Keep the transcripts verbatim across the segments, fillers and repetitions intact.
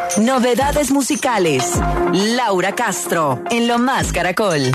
Novedades musicales. Laura Castro, en Lo Más Caracol.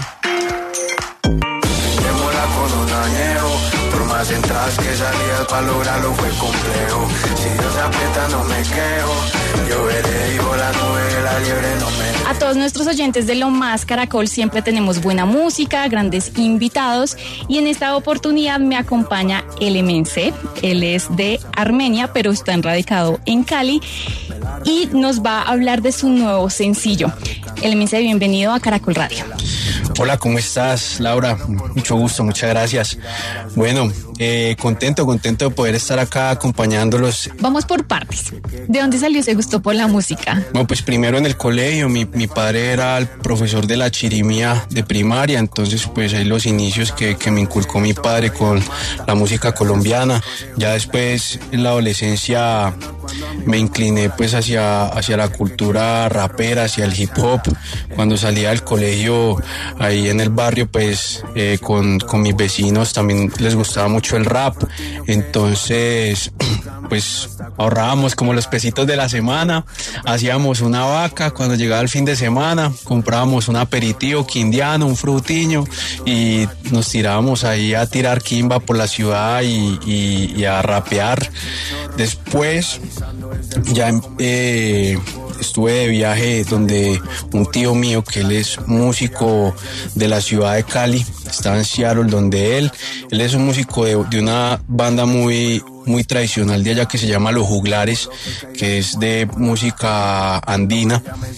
Por más entradas que salías para lograrlo fue complejo. Si Dios aprieta no me quejo. Yo veré y volando de la liebre no me... A todos nuestros oyentes de Lo Más Caracol siempre tenemos buena música, grandes invitados, y en esta oportunidad me acompaña Elemense. Él es de Armenia, pero está radicado en Cali y nos va a hablar de su nuevo sencillo. Elemense, bienvenido a Caracol Radio. Hola, ¿cómo estás, Laura? Mucho gusto, muchas gracias. Bueno, eh, contento, contento de poder estar acá acompañándolos. Vamos por partes. ¿De dónde salió ese gusto por la música? Bueno, pues primero en el colegio, mi, mi padre era el profesor de la chirimía de primaria, entonces pues ahí los inicios que, que me inculcó mi padre con la música colombiana. Ya después en la adolescencia me incliné pues hacia, hacia la cultura rapera, hacia el hip hop. Cuando salía del colegio, ahí en el barrio, pues eh, con, con mis vecinos también les gustaba mucho el rap. Entonces, pues ahorrábamos como los pesitos de la semana, hacíamos una vaca cuando llegaba el fin de semana, comprábamos un aperitivo quindiano, un frutiño, y nos tirábamos ahí a tirar quimba por la ciudad y, y, y a rapear. Después ya eh, estuve de viaje donde un tío mío, que él es músico de la ciudad de Cali, estaba en Seattle, donde él, él es un músico de, de una banda muy, muy tradicional de allá que se llama Los Juglares, que es de música andina.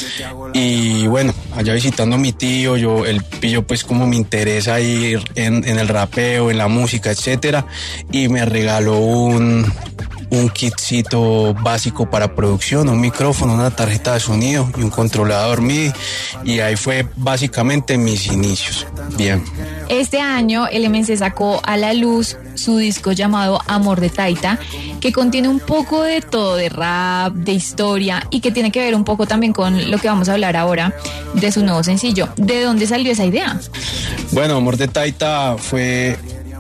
Y bueno, allá visitando a mi tío, yo, él pilló pues como me interesa ir en, en el rapeo, en la música, etcétera, y me regaló un... un kitcito básico para producción, un micrófono, una tarjeta de sonido y un controlador M I D I, y ahí fue básicamente mis inicios. Bien. Este año Elemense sacó a la luz su disco llamado Amor de Taita, que contiene un poco de todo, de rap, de historia, y que tiene que ver un poco también con lo que vamos a hablar ahora de su nuevo sencillo. ¿De dónde salió esa idea? Bueno, Amor de Taita fue,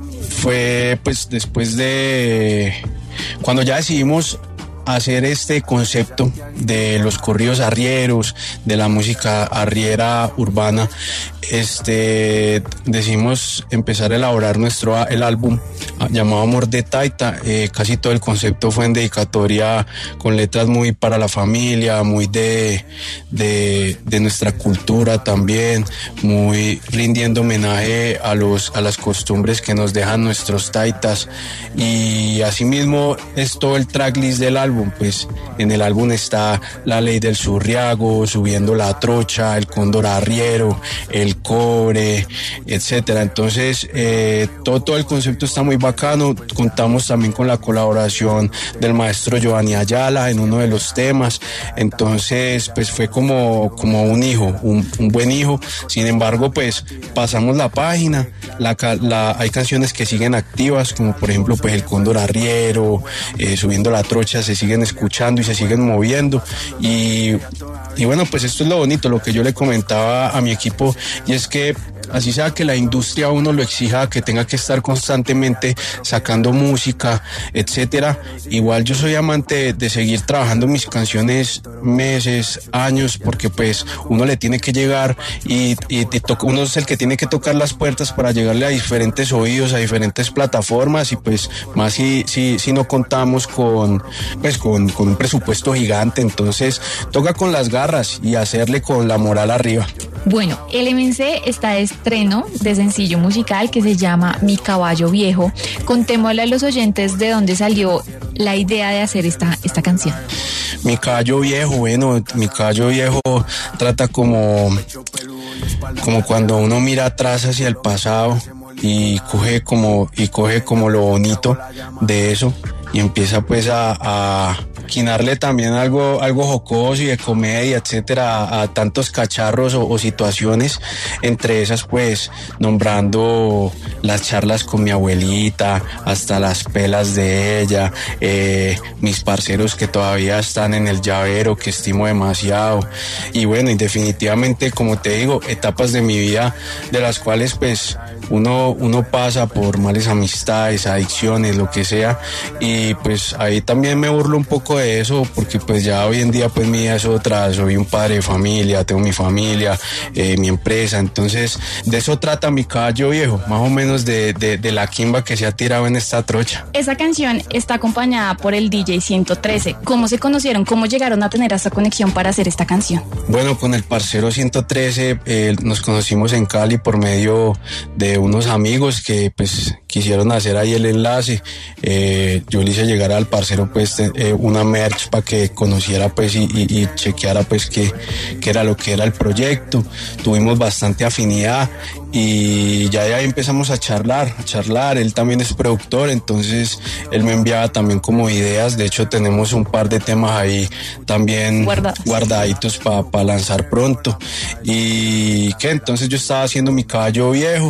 fue pues después de... Cuando ya decidimos hacer este concepto de los corridos arrieros, de la música arriera urbana, este, decidimos empezar a elaborar nuestro el álbum llamado Amor de Taita. Eh, casi todo el concepto fue en dedicatoria, con letras muy para la familia, muy de, de, de nuestra cultura también, muy rindiendo homenaje a los a las costumbres que nos dejan nuestros taitas. Y asimismo es todo el tracklist del álbum. Pues en el álbum está La Ley del Surriago, Subiendo la Trocha, El Cóndor Arriero, El Cobre, etcétera. Entonces eh, todo, todo el concepto está muy bacano. Contamos también con la colaboración del maestro Giovanni Ayala en uno de los temas. Entonces pues fue como, como un hijo, un, un buen hijo. Sin embargo, pues pasamos la página. La, la, hay canciones que siguen activas, como por ejemplo pues El Cóndor Arriero, eh, Subiendo la Trocha, se siguen escuchando y se siguen moviendo. Y, y bueno, pues esto es lo bonito, lo que yo le comentaba a mi equipo, y es que así sea que la industria a uno lo exija, que tenga que estar constantemente sacando música, etcétera, igual yo soy amante de, de seguir trabajando mis canciones meses, años, porque pues uno le tiene que llegar y, y, y to- uno es el que tiene que tocar las puertas para llegarle a diferentes oídos, a diferentes plataformas, y pues más si, si, si no contamos con pues con, con un presupuesto gigante. Entonces toca con las garras y hacerle con la moral arriba. Bueno, Elemense está de estreno de sencillo musical que se llama Mi Caballo Viejo. Contémosle a los oyentes de dónde salió la idea de hacer esta, esta canción. Mi Caballo Viejo, bueno, Mi Caballo Viejo trata como, como cuando uno mira atrás hacia el pasado y coge como, y coge como lo bonito de eso, y empieza pues a, a quinarle también algo, algo jocoso y de comedia, etcétera, a, a tantos cacharros o, o situaciones. Entre esas pues nombrando las charlas con mi abuelita, hasta las pelas de ella, eh, mis parceros que todavía están en el llavero, que estimo demasiado. Y bueno, y definitivamente, como te digo, etapas de mi vida de las cuales pues uno, uno pasa por males amistades, adicciones, lo que sea, y pues ahí también me burlo un poco de eso, porque pues ya hoy en día pues mi vida es otra, soy un padre de familia, tengo mi familia, eh, mi empresa, entonces de eso trata mi caballo viejo, más o menos de, de, de la quimba que se ha tirado en esta trocha. Esa canción está acompañada por el D J ciento trece. ¿Cómo se conocieron? ¿Cómo llegaron a tener esta conexión para hacer esta canción? Bueno, con el parcero ciento trece eh, nos conocimos en Cali por medio de unos amigos que pues quisieron hacer ahí el enlace. Eh, yo le hice llegar al parcero pues eh, una merch para que conociera pues y, y, y chequeara pues qué era lo que era el proyecto. Tuvimos bastante afinidad y ya de ahí empezamos a charlar, a charlar. Él también es productor, entonces él me enviaba también como ideas. De hecho tenemos un par de temas ahí también Guardados. guardaditos para pa lanzar pronto. Y que entonces yo estaba haciendo mi caballo viejo.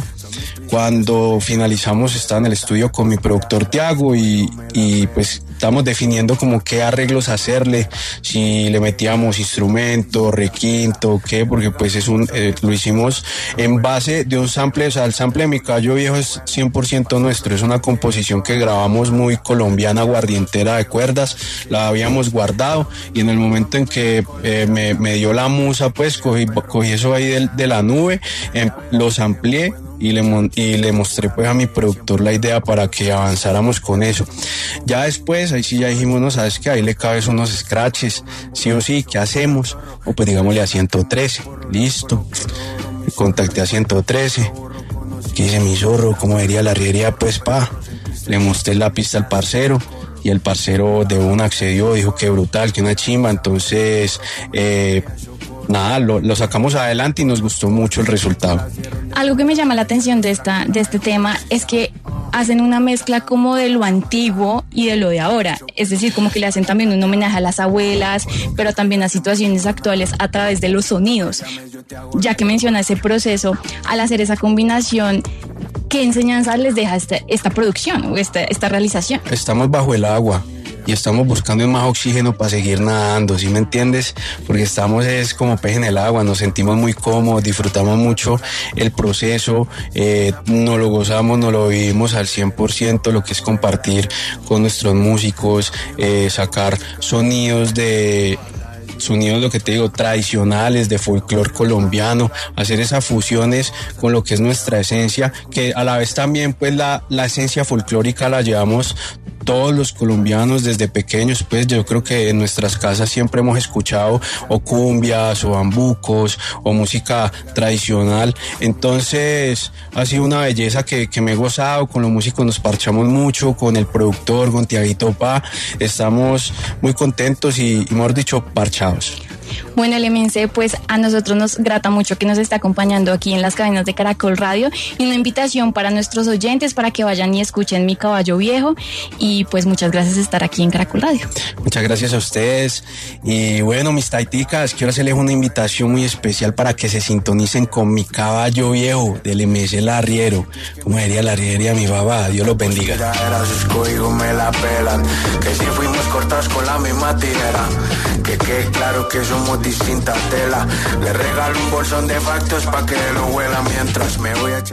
Cuando finalizamos estaba en el estudio con mi productor Tiago y, y pues estamos definiendo como qué arreglos hacerle, si le metíamos instrumento, requinto, qué, porque pues es un, eh, lo hicimos en base de un sample, o sea, el sample de mi caballo viejo es cien por ciento nuestro, es una composición que grabamos muy colombiana, guardientera de cuerdas, la habíamos guardado y en el momento en que eh, me, me dio la musa, pues cogí, cogí eso ahí de, de la nube, eh, los amplié y le, y le mostré pues a mi productor la idea para que avanzáramos con eso. Ya después, ahí sí ya dijimos, no, sabes que ahí le cabes unos scratches, sí o sí, ¿qué hacemos? O pues digámosle a ciento trece, listo. Contacté a ciento trece, que dice mi zorro, ¿cómo diría la riería? Pues pa, le mostré la pista al parcero. Y el parcero de una accedió, dijo que brutal, que una chimba, entonces eh, nada, lo, lo sacamos adelante y nos gustó mucho el resultado. Algo que me llama la atención de, esta, de este tema es que hacen una mezcla como de lo antiguo y de lo de ahora, es decir, como que le hacen también un homenaje a las abuelas, pero también a situaciones actuales a través de los sonidos. Ya que menciona ese proceso, al hacer esa combinación, ¿qué enseñanza les deja esta, esta producción o esta, esta realización? Estamos bajo el agua y estamos buscando más oxígeno para seguir nadando, ¿sí me entiendes? Porque estamos es como pez en el agua, nos sentimos muy cómodos, disfrutamos mucho el proceso, eh, nos lo gozamos, nos lo vivimos al cien por ciento, lo que es compartir con nuestros músicos, eh, sacar sonidos de... sonidos, lo que te digo, tradicionales, de folclore colombiano, hacer esas fusiones con lo que es nuestra esencia, que a la vez también pues la, la esencia folclórica la llevamos todos los colombianos desde pequeños, pues yo creo que en nuestras casas siempre hemos escuchado o cumbias o bambucos o música tradicional, entonces ha sido una belleza que, que me he gozado, con los músicos nos parchamos mucho, con el productor, con Tiaguito Pa, estamos muy contentos y, y mejor dicho, parchados. Bueno, L M N C, pues a nosotros nos grata mucho que nos esté acompañando aquí en las cabinas de Caracol Radio y una invitación para nuestros oyentes para que vayan y escuchen Mi Caballo Viejo y pues muchas gracias por estar aquí en Caracol Radio. Muchas gracias a ustedes y bueno, mis taiticas, quiero hacerles una invitación muy especial para que se sintonicen con Mi Caballo Viejo del M S El Arriero, como diría la arriería mi babá, Dios los bendiga. Ya era sus códigos, me la pelan, que si fuimos cortados con la misma tijera, que quede claro que somos distintas telas. Le regalo un bolsón de factos pa' que lo huela mientras me voy a echar.